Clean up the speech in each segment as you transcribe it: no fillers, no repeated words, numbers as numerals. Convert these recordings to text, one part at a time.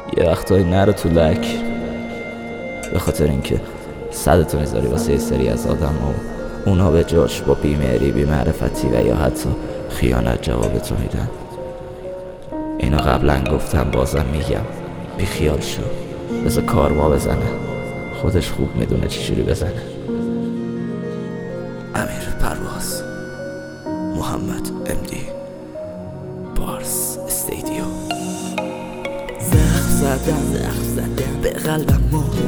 یه وقتایی نرو تو لک، به خاطر اینکه صدتو میذاری واسه یه سری از آدم ها و اونا به جاش با بیمهری، بیمعرفتی و یا حتی خیانت جواب تو میدن. اینو قبلا گفتم، بازم میگم، بی خیال شو، بذار کارما بزنه، خودش خوب میدونه چجوری بزنه. امیر پرواز، محمد امدی، بارس استیدیو. زخم زدم به قلبم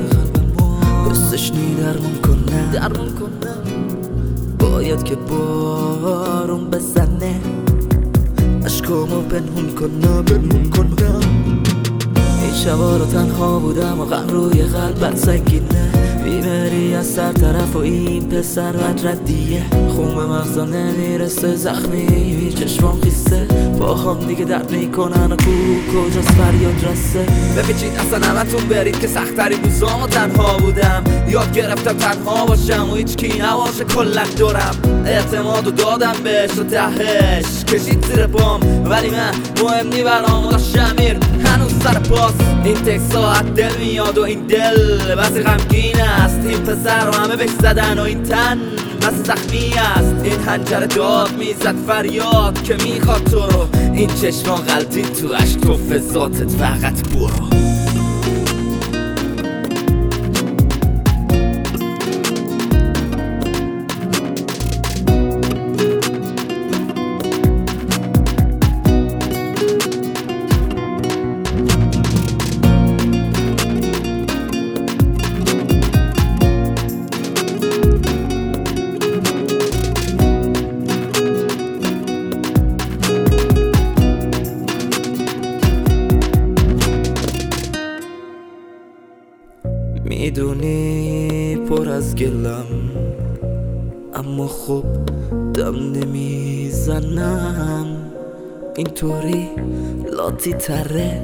حسش درمون کنم باید که بارون بزنه، عشقامو پنهون کنم. این شبا رو تنها بودم و غم روی قلبت سنگینه، بیماری از سر طرف و این پسر بد ردیه. خون به مغزا نمیرسه، زخمی چشمام خیسته، پاهام دیگه درد میکنن و کجاست فریاد رسه. بپیچید اصلا همتون برید که سخت‌ترین روزامو تنها بودم، یاد گرفتم تنها باشم و هیچ کی نباشه کلا دورم. اعتمادو دادم بهش و تهش کشید زیر پام، ولی من مهم نی برام و شمیر هنوز سر پاس. این تک ساعت دل میاد و این دل بسی غمگین است، این پسر رو همه بهش زدن و این تن بسی زخمی است. این حنجره داد میزد فریاد که میخواد تو رو، این چشما غلطید تو عشق تو فضاتت فقط برو. میدونی پر از گلم، اما خب دم نمیزنم، اینطوری لاتی تره.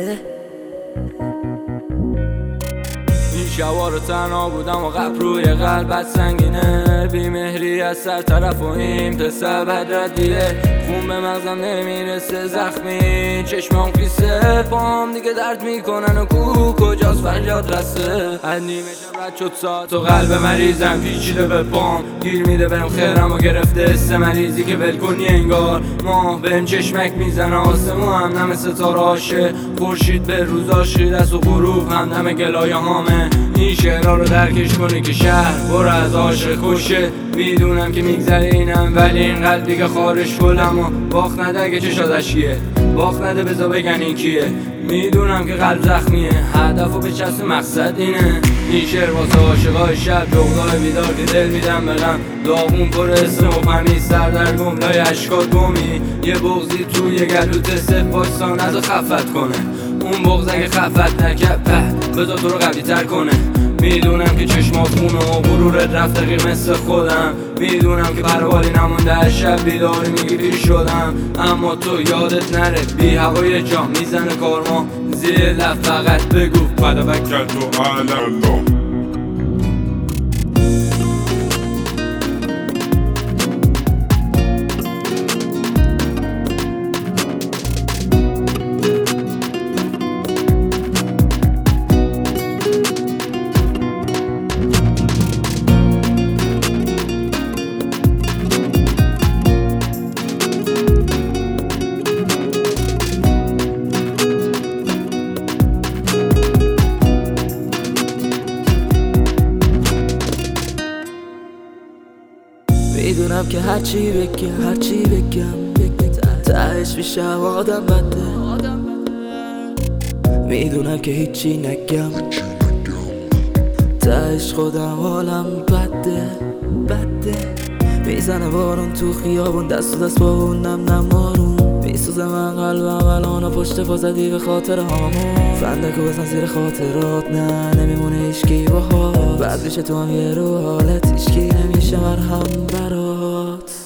این شبا رو تنها بودم و غم روی قلبت سنگینه، بیمهری از سر طرف و این پسر بد ردیه. خون به مغزم نمیرسه، زخمی چشمام خیسه، پام دیگه درد میکنن و کجاست فریاد رسه. از نیمه شب رد شد ساعت و قلب مریضم پیچیده به پام، گیر میده بهم خیرم و گرفته حس مریضی که ول کنی انگار ماه بهم چشمک میزنه. آسمون هم ستاره هاشه، خورشید به روز آشید است و غروب هم نم گلایه هامه. این شعرها رو درکش کنی که شهر برو از عاشق کشه. میدونم که میگذره اینم، ولی این قلبی که خارش کلم و باخت نده اگه چشادش کیه، باخت نده بذار بگن این کیه. میدونم که قلب زخمیه، هدف و به چسب مقصد اینه. این شعر واسه عاشقای شب، جغدای بیدار که دل میدم بغم، داغون پر اسم و غمی، سردرگم لای اشکات گمی. یه بغضی توی گلوت صف وایسا نذار خفت کنه، اون بغض اگه خفت نکرد بذار تو رو قوی تر کنه. میدونم که چشمات خونه و غرورت رفت دقیق مثل خودم، میدونم که پروالی نمونده از شب بیداری میگی پیر شدم. اما تو یادت نره بی هوای جا میزنه کارما، زیر لب فقط بگو فداک تو عالم. میدونم که هرچی بگم تهش میشم آدم بده. میدونم که هیچی نگم تهش خودم حالم بده. میزنه بارون تو خیابون، دست و دست با اون نم آروم، میسوزه من قلبم الان پشت پا زدی به خاطر هامون. فندکو بزن زیر خاطرات، نه نمیمونه هیچکی باهات، بعد میشه تو هم یه رو حالت، هیچکی نمیشه مرهم برات.